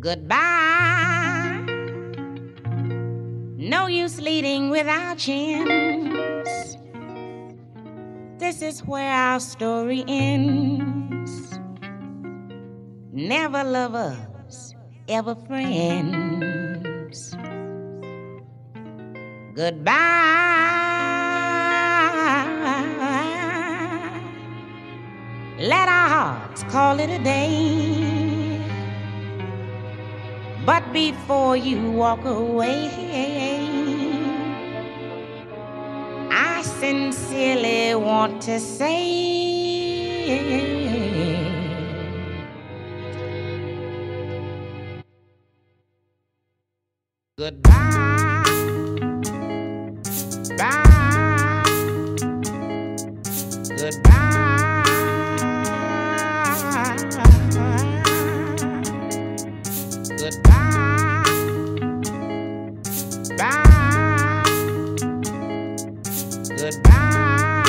Goodbye. No use leading without chance. This is where our story ends. Never lovers, ever friends. Goodbye. Let our hearts call it a day. But before you walk away, I sincerely want to say goodbye. Bye. Goodbye. Goodbye. Bye. Goodbye.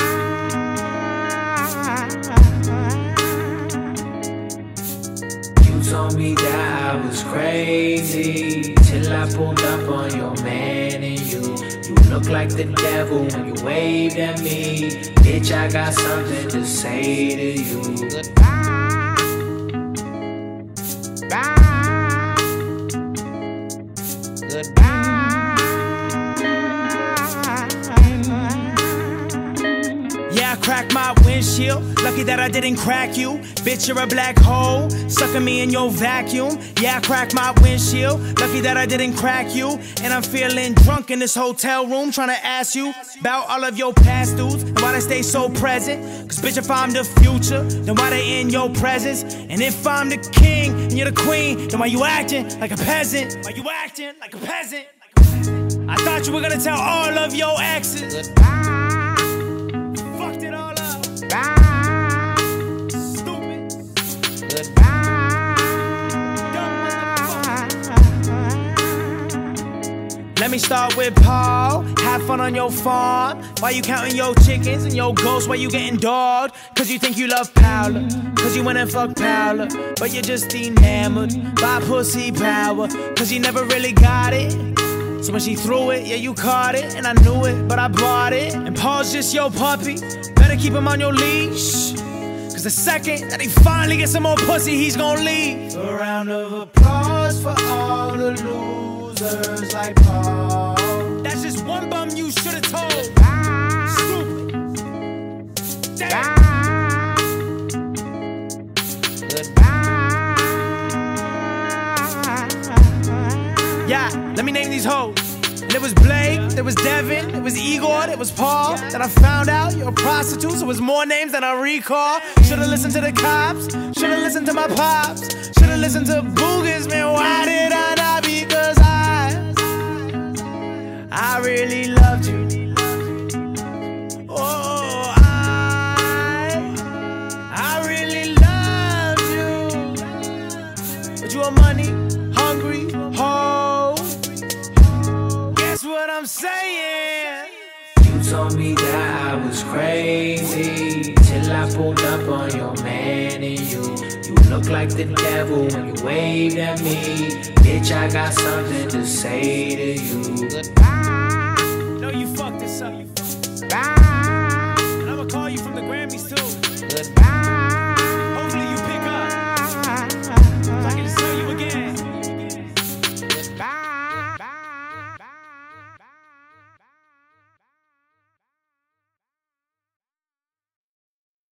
You told me that I was crazy till I pulled up on your man and you look like the devil when you waved at me. Bitch, I got something to say to you. Goodbye. Bye. Goodbye. Yeah, I cracked my windshield. Lucky that I didn't crack you. Bitch, you're a black hole, sucking me in your vacuum. Yeah, I cracked my windshield. Lucky that I didn't crack you. And I'm feeling drunk in this hotel room, trying to ask you about all of your past dudes and why they stay so present. Cause bitch, if I'm the future, then why they in your presence? And if I'm the king and you're the queen, then why you acting like a peasant? Why you acting like a peasant? I thought you were gonna tell all of your exes. Goodbye. Fucked it all up. Bye. Stupid. Goodbye. Let me start with Paul. Have fun on your farm. Why you counting your chickens and your ghosts? Why you getting dogged? Cause you think you love Paula. Cause you went and fucked Paula. But you're just enamored by pussy power. Cause you never really got it. So when she threw it, yeah, you caught it. And I knew it, but I bought it. And Paul's just your puppy. Better keep him on your leash. Cause the second that he finally gets some more pussy, he's gonna leave. A round of applause for all the losers like Paul. That's just one bum you should've told. Stupid. Damn. Goodbye. Yeah, let me name these hoes. There was Blake, there was Devin, there was Igor, there was Paul. Then I found out you're a prostitute, so it was more names than I recall. Should've listened to the cops, should've listened to my pops, should've listened to Boogers, man, why did I not? Because I really loved you. Oh, I really loved you. But you are money, hungry, hoe. Guess what I'm saying? You told me that I was crazy till I pulled up on your man and you look like the devil when you waved at me. Bitch, I got something to say to you. Goodbye.